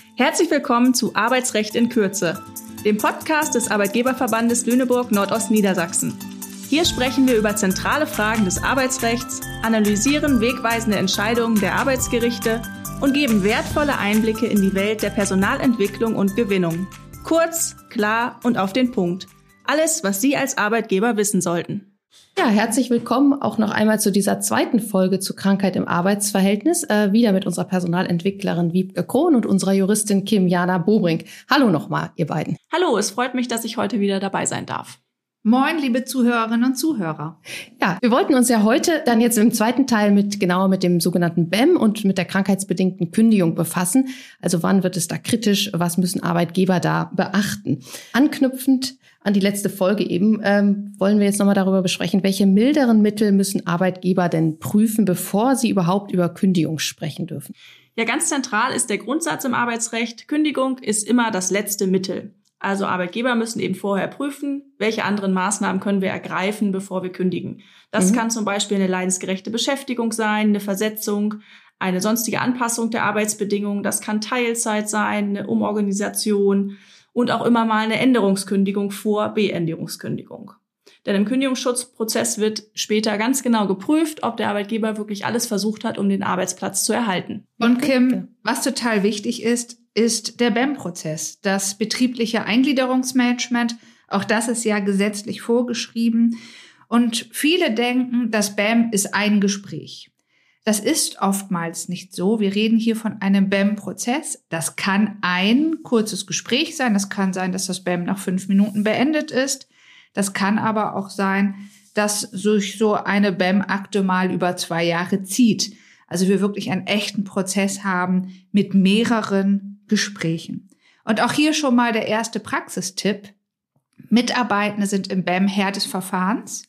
Herzlich willkommen zu Arbeitsrecht in Kürze, dem Podcast des Arbeitgeberverbandes Lüneburg-Nordostniedersachsen. Hier sprechen wir über zentrale Fragen des Arbeitsrechts, analysieren wegweisende Entscheidungen der Arbeitsgerichte und geben wertvolle Einblicke in die Welt der Personalentwicklung und Gewinnung. Kurz, klar und auf den Punkt. Alles, was Sie als Arbeitgeber wissen sollten. Ja, herzlich willkommen auch noch einmal zu dieser zweiten Folge zu Krankheit im Arbeitsverhältnis. Wieder mit unserer Personalentwicklerin Wiebke Krohn und unserer Juristin Kim-Jana Bobrink. Hallo nochmal, ihr beiden. Hallo, es freut mich, dass ich heute wieder dabei sein darf. Moin, liebe Zuhörerinnen und Zuhörer. Ja, wir wollten uns ja heute dann jetzt im zweiten Teil genauer mit dem sogenannten BEM und mit der krankheitsbedingten Kündigung befassen. Also wann wird es da kritisch? Was müssen Arbeitgeber da beachten? Anknüpfend an die letzte Folge eben wollen wir jetzt nochmal darüber besprechen, welche milderen Mittel müssen Arbeitgeber denn prüfen, bevor sie überhaupt über Kündigung sprechen dürfen? Ja, ganz zentral ist der Grundsatz im Arbeitsrecht: Kündigung ist immer das letzte Mittel. Also Arbeitgeber müssen eben vorher prüfen, welche anderen Maßnahmen können wir ergreifen, bevor wir kündigen. Das kann zum Beispiel eine leidensgerechte Beschäftigung sein, eine Versetzung, eine sonstige Anpassung der Arbeitsbedingungen. Das kann Teilzeit sein, eine Umorganisation und auch immer mal eine Änderungskündigung vor Beendigungskündigung. Denn im Kündigungsschutzprozess wird später ganz genau geprüft, ob der Arbeitgeber wirklich alles versucht hat, um den Arbeitsplatz zu erhalten. Und Kim, was total wichtig ist der BEM-Prozess, das betriebliche Eingliederungsmanagement. Auch das ist ja gesetzlich vorgeschrieben. Und viele denken, das BEM ist ein Gespräch. Das ist oftmals nicht so. Wir reden hier von einem BEM-Prozess. Das kann ein kurzes Gespräch sein. Das kann sein, dass das BEM nach 5 Minuten beendet ist. Das kann aber auch sein, dass sich so eine BEM-Akte mal über 2 Jahre zieht. Also wir wirklich einen echten Prozess haben mit mehreren Gesprächen. Und auch hier schon mal der erste Praxistipp. Mitarbeitende sind im BEM Herr des Verfahrens.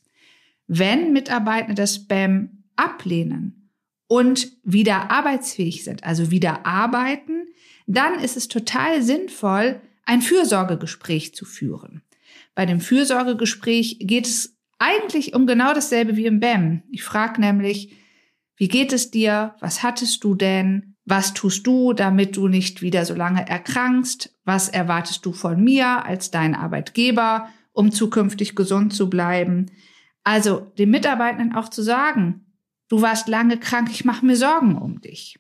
Wenn Mitarbeitende das BEM ablehnen und wieder arbeitsfähig sind, also wieder arbeiten, dann ist es total sinnvoll, ein Fürsorgegespräch zu führen. Bei dem Fürsorgegespräch geht es eigentlich um genau dasselbe wie im BEM. Ich frage nämlich: Wie geht es dir? Was hattest du denn? Was tust du, damit du nicht wieder so lange erkrankst? Was erwartest du von mir als dein Arbeitgeber, um zukünftig gesund zu bleiben? Also den Mitarbeitenden auch zu sagen: Du warst lange krank, ich mache mir Sorgen um dich.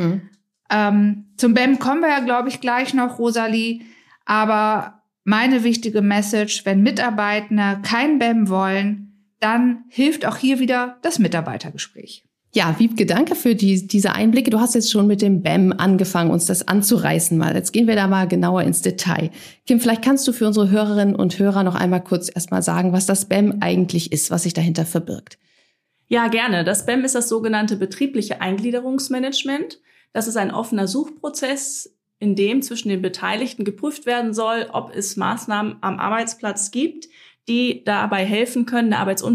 Zum BEM kommen wir ja, glaube ich, gleich noch, Rosalie. Aber meine wichtige Message: Wenn Mitarbeitende kein BEM wollen, dann hilft auch hier wieder das Mitarbeitergespräch. Ja, Wiebke, danke für diese Einblicke. Du hast jetzt schon mit dem BEM angefangen, uns das anzureißen mal. Jetzt gehen wir da mal genauer ins Detail. Kim, vielleicht kannst du für unsere Hörerinnen und Hörer noch einmal kurz erstmal sagen, was das BEM eigentlich ist, was sich dahinter verbirgt. Ja, gerne. Das BEM ist das sogenannte betriebliche Eingliederungsmanagement. Das ist ein offener Suchprozess, in dem zwischen den Beteiligten geprüft werden soll, ob es Maßnahmen am Arbeitsplatz gibt, die dabei helfen können,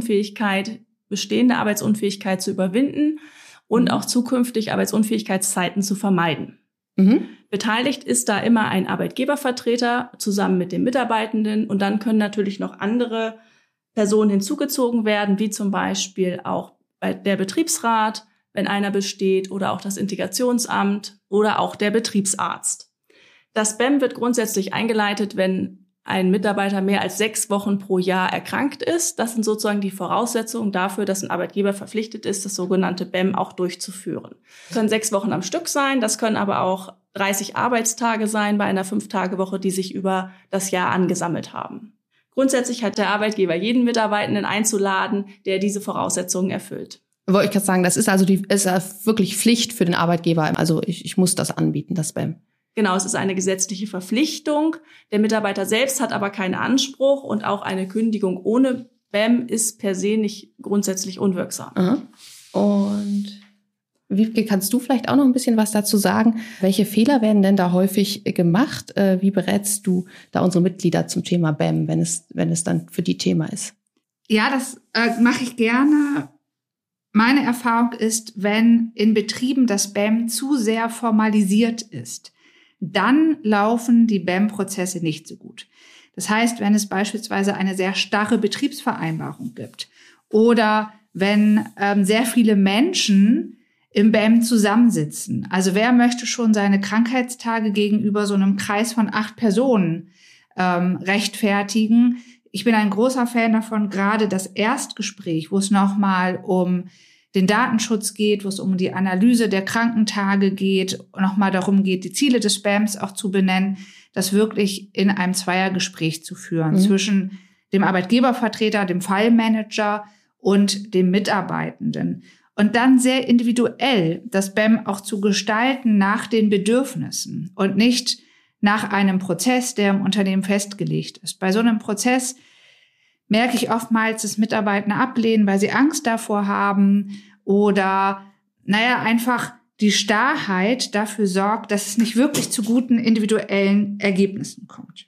bestehende Arbeitsunfähigkeit zu überwinden und auch zukünftig Arbeitsunfähigkeitszeiten zu vermeiden. Beteiligt ist da immer ein Arbeitgebervertreter zusammen mit den Mitarbeitenden, und dann können natürlich noch andere Personen hinzugezogen werden, wie zum Beispiel auch der Betriebsrat, wenn einer besteht, oder auch das Integrationsamt oder auch der Betriebsarzt. Das BEM wird grundsätzlich eingeleitet, wenn ein Mitarbeiter mehr als 6 Wochen pro Jahr erkrankt ist. Das sind sozusagen die Voraussetzungen dafür, dass ein Arbeitgeber verpflichtet ist, das sogenannte BEM auch durchzuführen. Das können 6 Wochen am Stück sein, das können aber auch 30 Arbeitstage sein bei einer 5-Tage-Woche, die sich über das Jahr angesammelt haben. Grundsätzlich hat der Arbeitgeber jeden Mitarbeitenden einzuladen, der diese Voraussetzungen erfüllt. Wollte ich gerade sagen, das ist also ist wirklich Pflicht für den Arbeitgeber. Also ich muss das anbieten, das BEM. Genau, es ist eine gesetzliche Verpflichtung. Der Mitarbeiter selbst hat aber keinen Anspruch, und auch eine Kündigung ohne BEM ist per se nicht grundsätzlich unwirksam. Aha. Und Wiebke, kannst du vielleicht auch noch ein bisschen was dazu sagen? Welche Fehler werden denn da häufig gemacht? Wie berätst du da unsere Mitglieder zum Thema BEM, wenn es dann für die Thema ist? Ja, das mache ich gerne. Meine Erfahrung ist, wenn in Betrieben das BEM zu sehr formalisiert ist, dann laufen die BEM-Prozesse nicht so gut. Das heißt, wenn es beispielsweise eine sehr starre Betriebsvereinbarung gibt oder wenn sehr viele Menschen im BAM zusammensitzen. Also wer möchte schon seine Krankheitstage gegenüber so einem Kreis von 8 Personen rechtfertigen? Ich bin ein großer Fan davon, gerade das Erstgespräch, wo es nochmal um den Datenschutz geht, wo es um die Analyse der Krankentage geht, nochmal darum geht, die Ziele des BAMs auch zu benennen, das wirklich in einem Zweiergespräch zu führen zwischen dem Arbeitgebervertreter, dem Fallmanager und dem Mitarbeitenden. Und dann sehr individuell das BAM auch zu gestalten nach den Bedürfnissen und nicht nach einem Prozess, der im Unternehmen festgelegt ist. Bei so einem Prozess merke ich oftmals, dass Mitarbeiter ablehnen, weil sie Angst davor haben oder, einfach die Starrheit dafür sorgt, dass es nicht wirklich zu guten individuellen Ergebnissen kommt.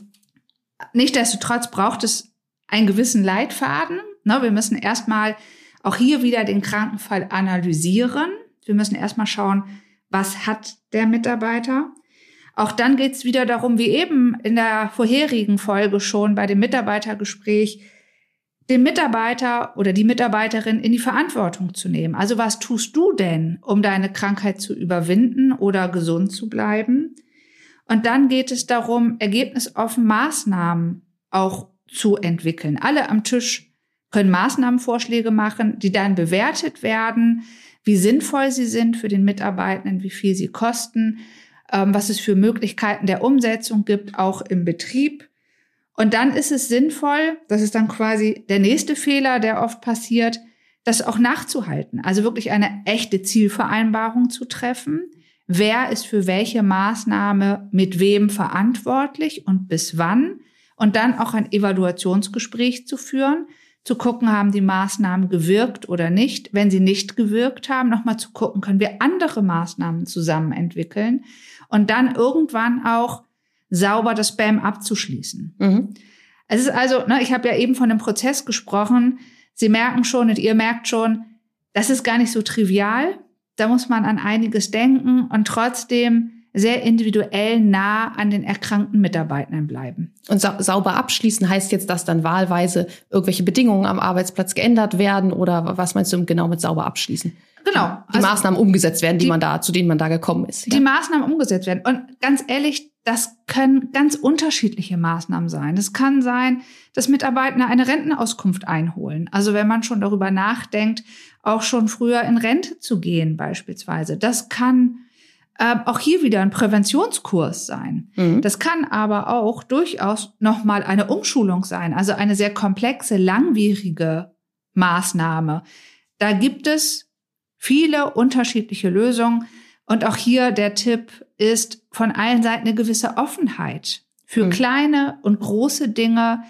Nichtsdestotrotz braucht es einen gewissen Leitfaden. Wir müssen erstmal auch hier wieder den Krankenfall analysieren. Wir müssen erstmal schauen, was hat der Mitarbeiter. Auch dann geht es wieder darum, wie eben in der vorherigen Folge schon bei dem Mitarbeitergespräch, den Mitarbeiter oder die Mitarbeiterin in die Verantwortung zu nehmen. Also was tust du denn, um deine Krankheit zu überwinden oder gesund zu bleiben? Und dann geht es darum, ergebnisoffen Maßnahmen auch zu entwickeln. Alle am Tisch können Maßnahmenvorschläge machen, die dann bewertet werden, wie sinnvoll sie sind für den Mitarbeitenden, wie viel sie kosten, was es für Möglichkeiten der Umsetzung gibt, auch im Betrieb. Und dann ist es sinnvoll, das ist dann quasi der nächste Fehler, der oft passiert, das auch nachzuhalten. Also wirklich eine echte Zielvereinbarung zu treffen. Wer ist für welche Maßnahme mit wem verantwortlich und bis wann? Und dann auch ein Evaluationsgespräch zu führen, zu gucken, haben die Maßnahmen gewirkt oder nicht. Wenn sie nicht gewirkt haben, nochmal zu gucken, können wir andere Maßnahmen zusammen entwickeln und dann irgendwann auch sauber das BAM abzuschließen. Es ist also, ich habe ja eben von dem Prozess gesprochen. Sie merken schon und ihr merkt schon, das ist gar nicht so trivial. Da muss man an einiges denken und trotzdem sehr individuell nah an den erkrankten Mitarbeitenden bleiben. Und sauber abschließen heißt jetzt, dass dann wahlweise irgendwelche Bedingungen am Arbeitsplatz geändert werden oder was meinst du genau mit sauber abschließen? Genau. Die Maßnahmen umgesetzt werden, zu denen man da gekommen ist. Die Maßnahmen umgesetzt werden. Und ganz ehrlich, das können ganz unterschiedliche Maßnahmen sein. Es kann sein, dass Mitarbeitende eine Rentenauskunft einholen. Also wenn man schon darüber nachdenkt, auch schon früher in Rente zu gehen beispielsweise. Das kann auch hier wieder ein Präventionskurs sein. Das kann aber auch durchaus nochmal eine Umschulung sein, also eine sehr komplexe, langwierige Maßnahme. Da gibt es viele unterschiedliche Lösungen. Und auch hier der Tipp ist von allen Seiten eine gewisse Offenheit für kleine und große Dinge.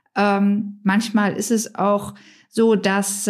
Manchmal ist es auch so, dass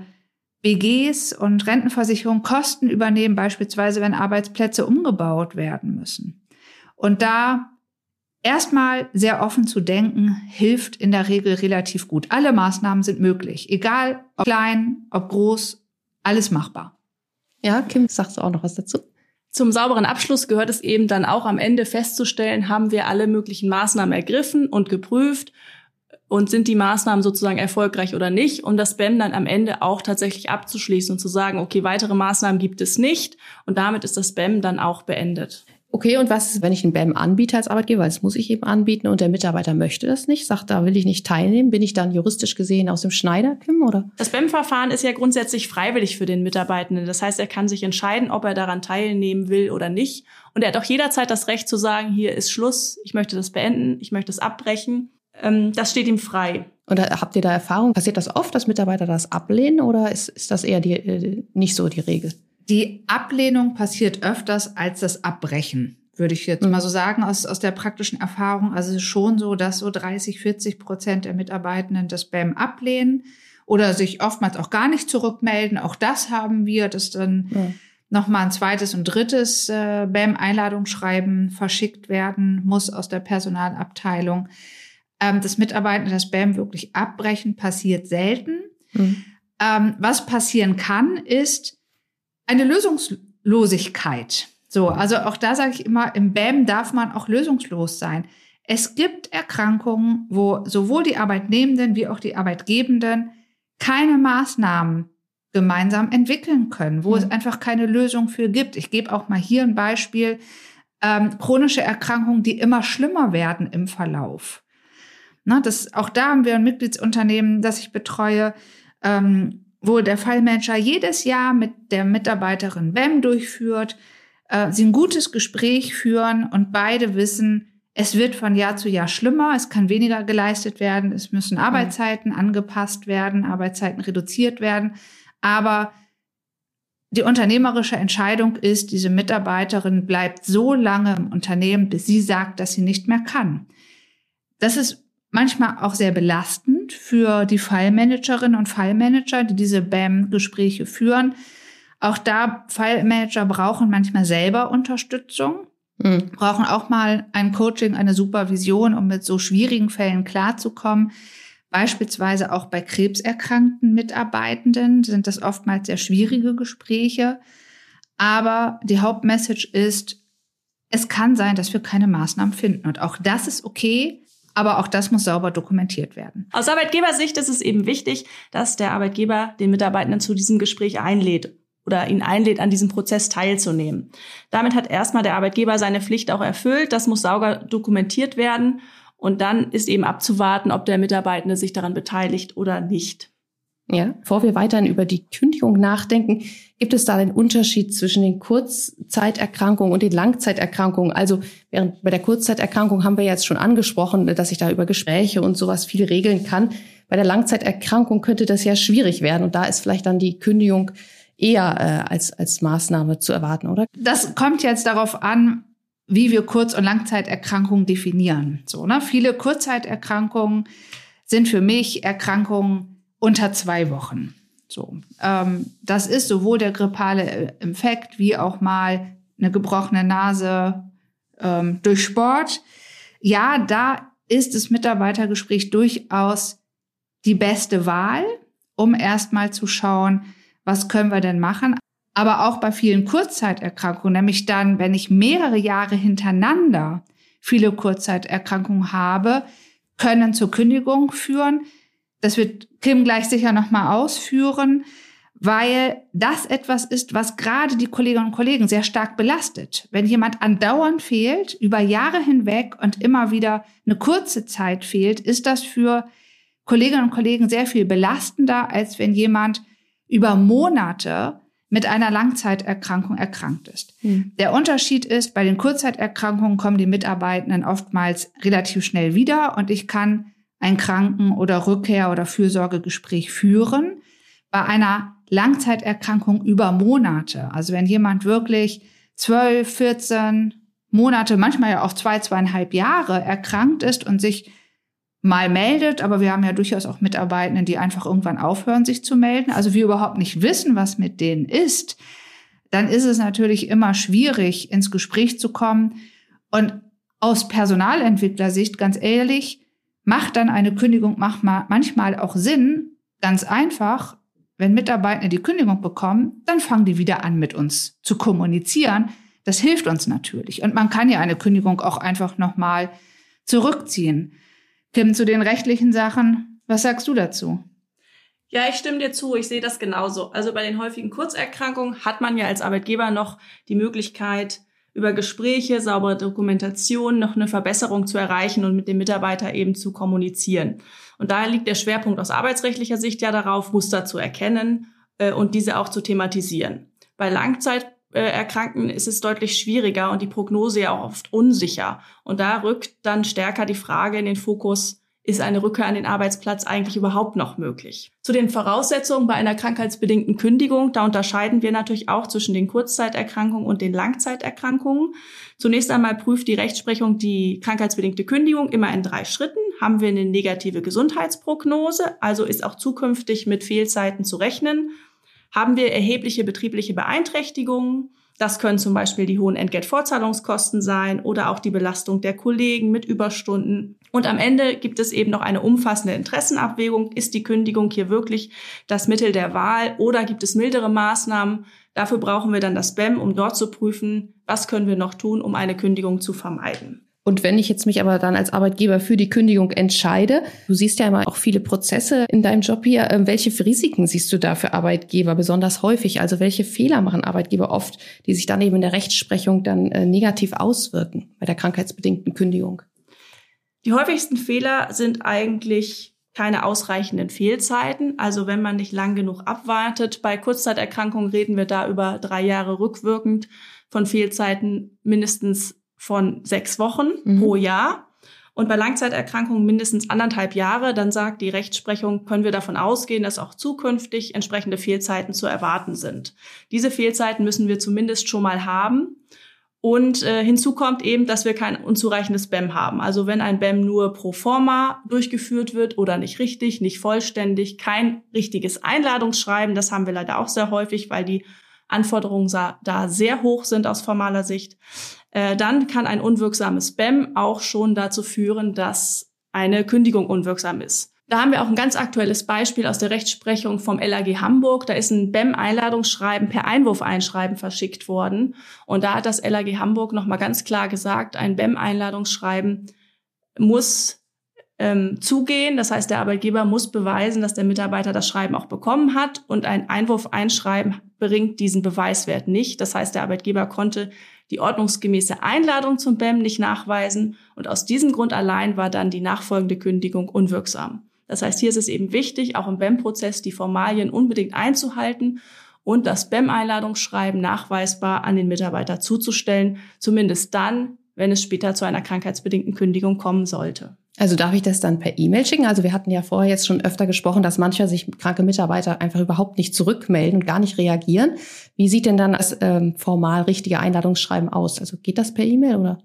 BGs und Rentenversicherungen Kosten übernehmen, beispielsweise wenn Arbeitsplätze umgebaut werden müssen. Und da erstmal sehr offen zu denken, hilft in der Regel relativ gut. Alle Maßnahmen sind möglich, egal ob klein, ob groß, alles machbar. Ja, Kim, sagst du auch noch was dazu? Zum sauberen Abschluss gehört es eben dann auch am Ende festzustellen, haben wir alle möglichen Maßnahmen ergriffen und geprüft und sind die Maßnahmen sozusagen erfolgreich oder nicht, um das BAM dann am Ende auch tatsächlich abzuschließen und zu sagen, okay, weitere Maßnahmen gibt es nicht und damit ist das BAM dann auch beendet. Okay, und was ist, wenn ich ein BAM anbiete als Arbeitgeber, weil das muss ich eben anbieten und der Mitarbeiter möchte das nicht, sagt, da will ich nicht teilnehmen, bin ich dann juristisch gesehen aus dem Schneider, Kim, oder? Das BAM-Verfahren ist ja grundsätzlich freiwillig für den Mitarbeitenden. Das heißt, er kann sich entscheiden, ob er daran teilnehmen will oder nicht. Und er hat auch jederzeit das Recht zu sagen, hier ist Schluss, ich möchte das beenden, ich möchte es abbrechen. Das steht ihm frei. Und habt ihr da Erfahrung? Passiert das oft, dass Mitarbeiter das ablehnen oder ist das eher nicht so die Regel? Die Ablehnung passiert öfters als das Abbrechen, würde ich jetzt mal so sagen, aus der praktischen Erfahrung. Also es ist schon so, dass so 30-40% der Mitarbeitenden das BAM ablehnen oder sich oftmals auch gar nicht zurückmelden. Auch das haben wir, dass dann nochmal ein zweites und drittes BAM-Einladungsschreiben verschickt werden muss aus der Personalabteilung. Das Mitarbeitende das BAM wirklich abbrechen, passiert selten. Was passieren kann, ist eine Lösungslosigkeit. So, also auch da sage ich immer, im BAM darf man auch lösungslos sein. Es gibt Erkrankungen, wo sowohl die Arbeitnehmenden wie auch die Arbeitgebenden keine Maßnahmen gemeinsam entwickeln können, wo es einfach keine Lösung für gibt. Ich gebe auch mal hier ein Beispiel. Chronische Erkrankungen, die immer schlimmer werden im Verlauf. Auch da haben wir ein Mitgliedsunternehmen, das ich betreue, wo der Fallmanager jedes Jahr mit der Mitarbeiterin BEM durchführt, sie ein gutes Gespräch führen und beide wissen, es wird von Jahr zu Jahr schlimmer, es kann weniger geleistet werden, es müssen Arbeitszeiten angepasst werden, Arbeitszeiten reduziert werden. Aber die unternehmerische Entscheidung ist, diese Mitarbeiterin bleibt so lange im Unternehmen, bis sie sagt, dass sie nicht mehr kann. Das ist manchmal auch sehr belastend für die Fallmanagerinnen und Fallmanager, die diese BEM-Gespräche führen. Auch da, Fallmanager brauchen manchmal selber Unterstützung. Brauchen auch mal ein Coaching, eine Supervision, um mit so schwierigen Fällen klarzukommen. Beispielsweise auch bei krebserkrankten Mitarbeitenden sind das oftmals sehr schwierige Gespräche. Aber die Hauptmessage ist, es kann sein, dass wir keine Maßnahmen finden. Und auch das ist okay, aber auch das muss sauber dokumentiert werden. Aus Arbeitgebersicht ist es eben wichtig, dass der Arbeitgeber den Mitarbeitenden zu diesem Gespräch einlädt oder ihn einlädt, an diesem Prozess teilzunehmen. Damit hat erstmal der Arbeitgeber seine Pflicht auch erfüllt. Das muss sauber dokumentiert werden. Und dann ist eben abzuwarten, ob der Mitarbeitende sich daran beteiligt oder nicht. Ja, bevor wir weiterhin über die Kündigung nachdenken, gibt es da einen Unterschied zwischen den Kurzzeiterkrankungen und den Langzeiterkrankungen? Also während bei der Kurzzeiterkrankung haben wir jetzt schon angesprochen, dass ich da über Gespräche und sowas viel regeln kann. Bei der Langzeiterkrankung könnte das ja schwierig werden. Und da ist vielleicht dann die Kündigung eher als Maßnahme zu erwarten, oder? Das kommt jetzt darauf an, wie wir Kurz- und Langzeiterkrankungen definieren. Viele Kurzzeiterkrankungen sind für mich Erkrankungen unter 2 Wochen. Das ist sowohl der grippale Infekt wie auch mal eine gebrochene Nase durch Sport. Ja, da ist das Mitarbeitergespräch durchaus die beste Wahl, um erstmal zu schauen, was können wir denn machen? Aber auch bei vielen Kurzzeiterkrankungen, nämlich dann, wenn ich mehrere Jahre hintereinander viele Kurzzeiterkrankungen habe, können zur Kündigung führen. Das wird Kim gleich sicher nochmal ausführen, weil das etwas ist, was gerade die Kolleginnen und Kollegen sehr stark belastet. Wenn jemand andauernd fehlt, über Jahre hinweg und immer wieder eine kurze Zeit fehlt, ist das für Kolleginnen und Kollegen sehr viel belastender, als wenn jemand über Monate mit einer Langzeiterkrankung erkrankt ist. Der Unterschied ist, bei den Kurzzeiterkrankungen kommen die Mitarbeitenden oftmals relativ schnell wieder und ich kann ein Kranken- oder Rückkehr- oder Fürsorgegespräch führen. Bei einer Langzeiterkrankung über Monate, also wenn jemand wirklich 12, 14 Monate, manchmal ja auch 2, 2,5 Jahre erkrankt ist und sich mal meldet, aber wir haben ja durchaus auch Mitarbeitende, die einfach irgendwann aufhören, sich zu melden, also wir überhaupt nicht wissen, was mit denen ist, dann ist es natürlich immer schwierig, ins Gespräch zu kommen. Und aus Personalentwicklersicht, ganz ehrlich, macht dann eine Kündigung manchmal auch Sinn, ganz einfach, wenn Mitarbeitende die Kündigung bekommen, dann fangen die wieder an, mit uns zu kommunizieren. Das hilft uns natürlich. Und man kann ja eine Kündigung auch einfach nochmal zurückziehen. Kim, zu den rechtlichen Sachen, was sagst du dazu? Ja, ich stimme dir zu. Ich sehe das genauso. Also bei den häufigen Kurzerkrankungen hat man ja als Arbeitgeber noch die Möglichkeit, über Gespräche, saubere Dokumentation noch eine Verbesserung zu erreichen und mit dem Mitarbeiter eben zu kommunizieren. Und daher liegt der Schwerpunkt aus arbeitsrechtlicher Sicht ja darauf, Muster zu erkennen und diese auch zu thematisieren. Bei Langzeiterkrankten ist es deutlich schwieriger und die Prognose ja auch oft unsicher. Und da rückt dann stärker die Frage in den Fokus, ist eine Rückkehr an den Arbeitsplatz eigentlich überhaupt noch möglich? Zu den Voraussetzungen bei einer krankheitsbedingten Kündigung, da unterscheiden wir natürlich auch zwischen den Kurzzeiterkrankungen und den Langzeiterkrankungen. Zunächst einmal prüft die Rechtsprechung die krankheitsbedingte Kündigung immer in 3 Schritten. Haben wir eine negative Gesundheitsprognose, also ist auch zukünftig mit Fehlzeiten zu rechnen. Haben wir erhebliche betriebliche Beeinträchtigungen? Das können zum Beispiel die hohen Entgeltfortzahlungskosten sein oder auch die Belastung der Kollegen mit Überstunden. Und am Ende gibt es eben noch eine umfassende Interessenabwägung. Ist die Kündigung hier wirklich das Mittel der Wahl oder gibt es mildere Maßnahmen? Dafür brauchen wir dann das BEM, um dort zu prüfen, was können wir noch tun, um eine Kündigung zu vermeiden. Und wenn ich jetzt mich aber dann als Arbeitgeber für die Kündigung entscheide, du siehst ja immer auch viele Prozesse in deinem Job hier, welche Risiken siehst du da für Arbeitgeber besonders häufig? Also welche Fehler machen Arbeitgeber oft, die sich dann eben in der Rechtsprechung dann negativ auswirken bei der krankheitsbedingten Kündigung? Die häufigsten Fehler sind eigentlich keine ausreichenden Fehlzeiten. Also wenn man nicht lang genug abwartet. Bei Kurzzeiterkrankungen reden wir da über 3 Jahre rückwirkend von Fehlzeiten mindestens von 6 Wochen pro Jahr. Und bei Langzeiterkrankungen mindestens 1,5 Jahre. Dann sagt die Rechtsprechung, können wir davon ausgehen, dass auch zukünftig entsprechende Fehlzeiten zu erwarten sind. Diese Fehlzeiten müssen wir zumindest schon mal haben. Und hinzu kommt eben, dass wir kein unzureichendes BEM haben. Also wenn ein BEM nur pro forma durchgeführt wird oder nicht richtig, nicht vollständig, kein richtiges Einladungsschreiben, das haben wir leider auch sehr häufig, weil die Anforderungen da sehr hoch sind aus formaler Sicht, dann kann ein unwirksames BEM auch schon dazu führen, dass eine Kündigung unwirksam ist. Da haben wir auch ein ganz aktuelles Beispiel aus der Rechtsprechung vom LAG Hamburg. Da ist ein BEM-Einladungsschreiben per Einwurfeinschreiben verschickt worden. Und da hat das LAG Hamburg nochmal ganz klar gesagt, ein BEM-Einladungsschreiben muss zugehen. Das heißt, der Arbeitgeber muss beweisen, dass der Mitarbeiter das Schreiben auch bekommen hat. Und ein Einwurfeinschreiben bringt diesen Beweiswert nicht. Das heißt, der Arbeitgeber konnte die ordnungsgemäße Einladung zum BEM nicht nachweisen. Und aus diesem Grund allein war dann die nachfolgende Kündigung unwirksam. Das heißt, hier ist es eben wichtig, auch im BEM-Prozess die Formalien unbedingt einzuhalten und das BEM-Einladungsschreiben nachweisbar an den Mitarbeiter zuzustellen, zumindest dann, wenn es später zu einer krankheitsbedingten Kündigung kommen sollte. Also darf ich das dann per E-Mail schicken? Also wir hatten ja vorher jetzt schon öfter gesprochen, dass mancher sich kranke Mitarbeiter einfach überhaupt nicht zurückmelden und gar nicht reagieren. Wie sieht denn dann das formal richtige Einladungsschreiben aus? Also geht das per E-Mail oder?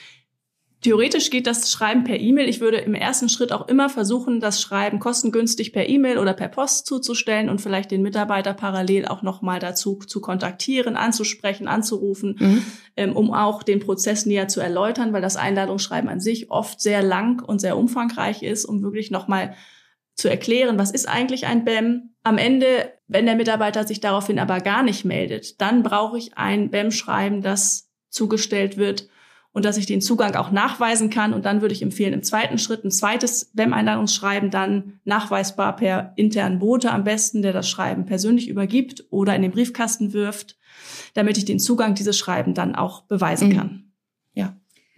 Theoretisch geht das Schreiben per E-Mail. Ich würde im ersten Schritt auch immer versuchen, das Schreiben kostengünstig per E-Mail oder per Post zuzustellen und vielleicht den Mitarbeiter parallel auch nochmal dazu zu kontaktieren, anzusprechen, anzurufen, um auch den Prozess näher zu erläutern, weil das Einladungsschreiben an sich oft sehr lang und sehr umfangreich ist, um wirklich nochmal zu erklären, was ist eigentlich ein BEM. Am Ende, wenn der Mitarbeiter sich daraufhin aber gar nicht meldet, dann brauche ich ein BEM-Schreiben, das zugestellt wird, und dass ich den Zugang auch nachweisen kann. Und dann würde ich empfehlen, im zweiten Schritt ein zweites BEM-Einladungsschreiben dann nachweisbar per internen Bote am besten, der das Schreiben persönlich übergibt oder in den Briefkasten wirft, damit ich den Zugang dieses Schreiben dann auch beweisen kann. Ja.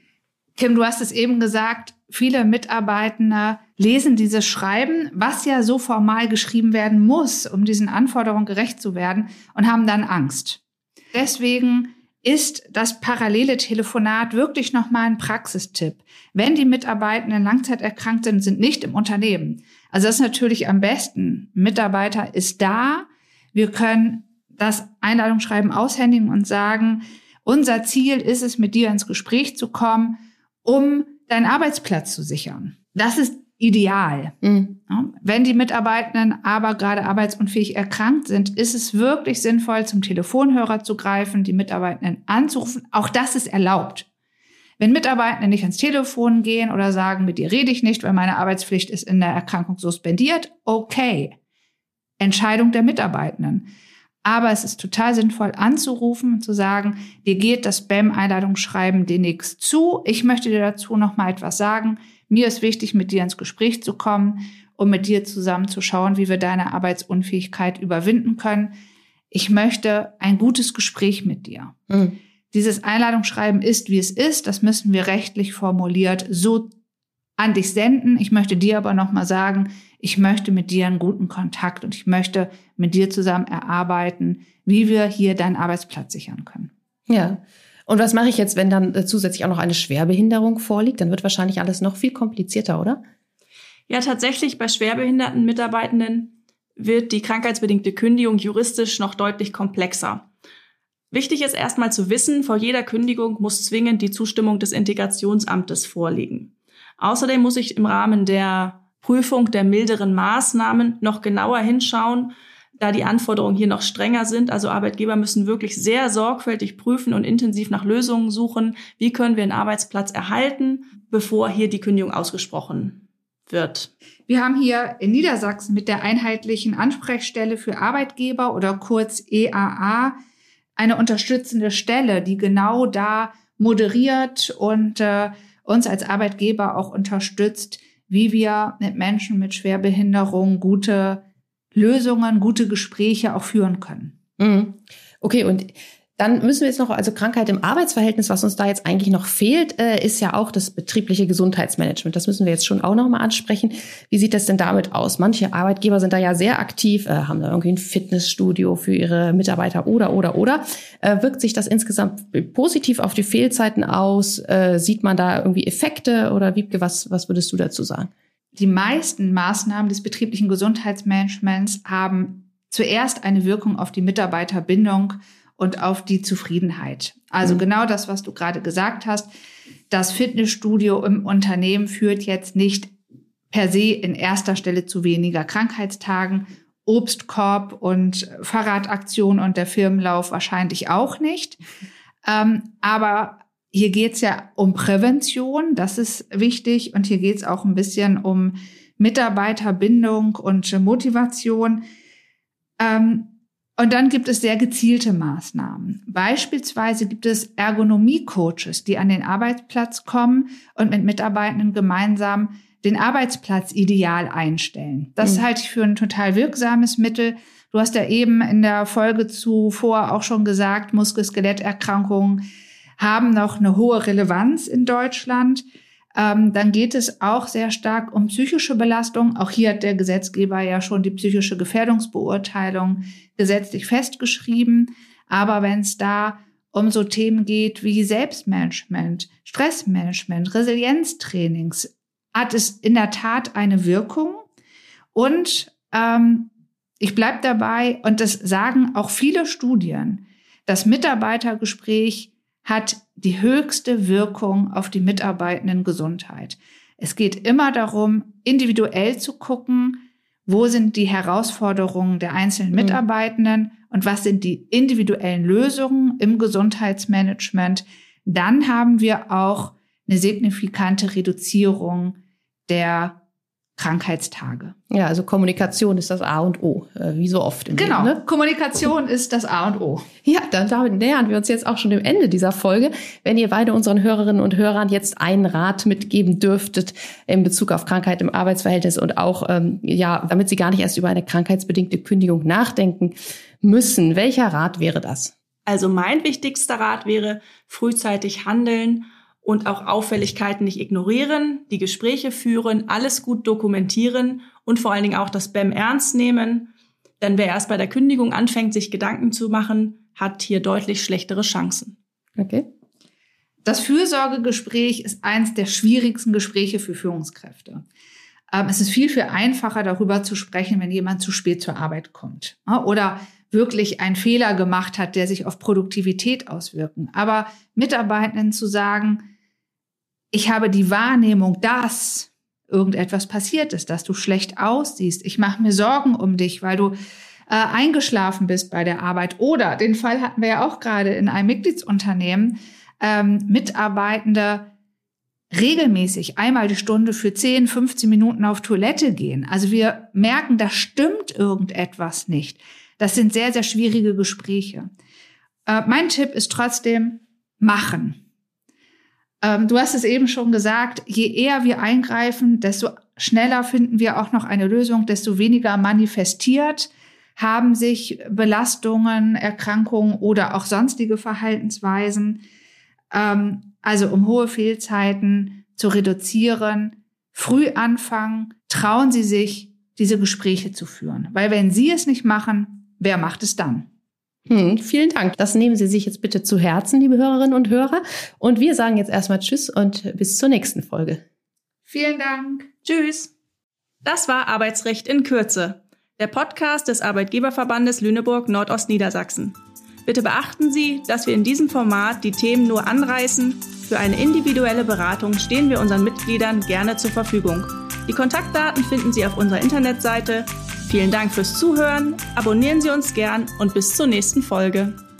Kim, du hast es eben gesagt, viele Mitarbeitende lesen dieses Schreiben, was ja so formal geschrieben werden muss, um diesen Anforderungen gerecht zu werden, und haben dann Angst. Deswegen ist das parallele Telefonat wirklich nochmal ein Praxistipp. Wenn die Mitarbeitenden langzeiterkrankt sind nicht im Unternehmen. Also das ist natürlich am besten. Ein Mitarbeiter ist da. Wir können das Einladungsschreiben aushändigen und sagen, unser Ziel ist es, mit dir ins Gespräch zu kommen, um deinen Arbeitsplatz zu sichern. Das ist ideal. Ja, wenn die Mitarbeitenden aber gerade arbeitsunfähig erkrankt sind, ist es wirklich sinnvoll, zum Telefonhörer zu greifen, die Mitarbeitenden anzurufen. Auch das ist erlaubt. Wenn Mitarbeitende nicht ans Telefon gehen oder sagen, mit dir rede ich nicht, weil meine Arbeitspflicht ist in der Erkrankung suspendiert, okay. Entscheidung der Mitarbeitenden. Aber es ist total sinnvoll anzurufen und zu sagen, dir geht das BEM-Einladungsschreiben demnächst zu. Ich möchte dir dazu noch mal etwas sagen. Mir ist wichtig, mit dir ins Gespräch zu kommen, um mit dir zusammen zu schauen, wie wir deine Arbeitsunfähigkeit überwinden können. Ich möchte ein gutes Gespräch mit dir. Dieses Einladungsschreiben ist, wie es ist. Das müssen wir rechtlich formuliert so an dich senden. Ich möchte dir aber noch mal sagen, ich möchte mit dir einen guten Kontakt und ich möchte mit dir zusammen erarbeiten, wie wir hier deinen Arbeitsplatz sichern können. Ja. Und was mache ich jetzt, wenn dann zusätzlich auch noch eine Schwerbehinderung vorliegt? Dann wird wahrscheinlich alles noch viel komplizierter, oder? Ja, tatsächlich bei schwerbehinderten Mitarbeitenden wird die krankheitsbedingte Kündigung juristisch noch deutlich komplexer. Wichtig ist erstmal zu wissen, vor jeder Kündigung muss zwingend die Zustimmung des Integrationsamtes vorliegen. Außerdem muss ich im Rahmen der Prüfung der milderen Maßnahmen noch genauer hinschauen, da die Anforderungen hier noch strenger sind. Also Arbeitgeber müssen wirklich sehr sorgfältig prüfen und intensiv nach Lösungen suchen. Wie können wir einen Arbeitsplatz erhalten, bevor hier die Kündigung ausgesprochen wird? Wir haben hier in Niedersachsen mit der einheitlichen Ansprechstelle für Arbeitgeber oder kurz EAA eine unterstützende Stelle, die genau da moderiert und uns als Arbeitgeber auch unterstützt, wie wir mit Menschen mit Schwerbehinderung gute Lösungen, gute Gespräche auch führen können. Okay, und dann müssen wir jetzt noch, also Krankheit im Arbeitsverhältnis, was uns da jetzt eigentlich noch fehlt, ist ja auch das betriebliche Gesundheitsmanagement. Das müssen wir jetzt schon auch noch mal ansprechen. Wie sieht das denn damit aus? Manche Arbeitgeber sind da ja sehr aktiv, haben da irgendwie ein Fitnessstudio für ihre Mitarbeiter oder. Wirkt sich das insgesamt positiv auf die Fehlzeiten aus? Sieht man da irgendwie Effekte oder Wiebke, was würdest du dazu sagen? Die meisten Maßnahmen des betrieblichen Gesundheitsmanagements haben zuerst eine Wirkung auf die Mitarbeiterbindung und auf die Zufriedenheit. Also genau das, was du gerade gesagt hast. Das Fitnessstudio im Unternehmen führt jetzt nicht per se in erster Stelle zu weniger Krankheitstagen. Obstkorb und Fahrradaktion und der Firmenlauf wahrscheinlich auch nicht. Aber hier geht's ja um Prävention, das ist wichtig. Und hier geht's auch ein bisschen um Mitarbeiterbindung und Motivation. Und dann gibt es sehr gezielte Maßnahmen. Beispielsweise gibt es Ergonomie-Coaches, die an den Arbeitsplatz kommen und mit Mitarbeitenden gemeinsam den Arbeitsplatz ideal einstellen. Das halte ich für ein total wirksames Mittel. Du hast ja eben in der Folge zuvor auch schon gesagt, Muskel-Skeletterkrankungen haben noch eine hohe Relevanz in Deutschland. Dann geht es auch sehr stark um psychische Belastung. Auch hier hat der Gesetzgeber ja schon die psychische Gefährdungsbeurteilung gesetzlich festgeschrieben. Aber wenn es da um so Themen geht wie Selbstmanagement, Stressmanagement, Resilienztrainings, hat es in der Tat eine Wirkung. Und ich bleibe dabei, und das sagen auch viele Studien, das Mitarbeitergespräch hat die höchste Wirkung auf die Mitarbeitendengesundheit. Es geht immer darum, individuell zu gucken, wo sind die Herausforderungen der einzelnen Mitarbeitenden und was sind die individuellen Lösungen im Gesundheitsmanagement. Dann haben wir auch eine signifikante Reduzierung der Krankheitstage. Ja, also Kommunikation ist das A und O, wie so oft im Genau, Leben, ne? Kommunikation ist das A und O. Ja, dann damit nähern wir uns jetzt auch schon dem Ende dieser Folge. Wenn ihr beide unseren Hörerinnen und Hörern jetzt einen Rat mitgeben dürftet in Bezug auf Krankheit im Arbeitsverhältnis und auch, damit sie gar nicht erst über eine krankheitsbedingte Kündigung nachdenken müssen, welcher Rat wäre das? Also mein wichtigster Rat wäre, frühzeitig handeln und auch Auffälligkeiten nicht ignorieren, die Gespräche führen, alles gut dokumentieren und vor allen Dingen auch das BEM ernst nehmen. Denn wer erst bei der Kündigung anfängt, sich Gedanken zu machen, hat hier deutlich schlechtere Chancen. Okay. Das Fürsorgegespräch ist eins der schwierigsten Gespräche für Führungskräfte. Es ist viel einfacher, darüber zu sprechen, wenn jemand zu spät zur Arbeit kommt oder wirklich einen Fehler gemacht hat, der sich auf Produktivität auswirkt. Aber Mitarbeitenden zu sagen, ich habe die Wahrnehmung, dass irgendetwas passiert ist, dass du schlecht aussiehst. Ich mache mir Sorgen um dich, weil du eingeschlafen bist bei der Arbeit. Oder, den Fall hatten wir ja auch gerade in einem Mitgliedsunternehmen, Mitarbeitende regelmäßig einmal die Stunde für 10, 15 Minuten auf Toilette gehen. Also wir merken, da stimmt irgendetwas nicht. Das sind sehr, sehr schwierige Gespräche. Mein Tipp ist trotzdem, machen. Du hast es eben schon gesagt, je eher wir eingreifen, desto schneller finden wir auch noch eine Lösung, desto weniger manifestiert haben sich Belastungen, Erkrankungen oder auch sonstige Verhaltensweisen. Also um hohe Fehlzeiten zu reduzieren, früh anfangen, trauen Sie sich, diese Gespräche zu führen. Weil wenn Sie es nicht machen, wer macht es dann? Vielen Dank. Das nehmen Sie sich jetzt bitte zu Herzen, liebe Hörerinnen und Hörer. Und wir sagen jetzt erstmal Tschüss und bis zur nächsten Folge. Vielen Dank. Tschüss. Das war Arbeitsrecht in Kürze, der Podcast des Arbeitgeberverbandes Lüneburg-Nordostniedersachsen. Bitte beachten Sie, dass wir in diesem Format die Themen nur anreißen. Für eine individuelle Beratung stehen wir unseren Mitgliedern gerne zur Verfügung. Die Kontaktdaten finden Sie auf unserer Internetseite. Vielen Dank fürs Zuhören, abonnieren Sie uns gern und bis zur nächsten Folge.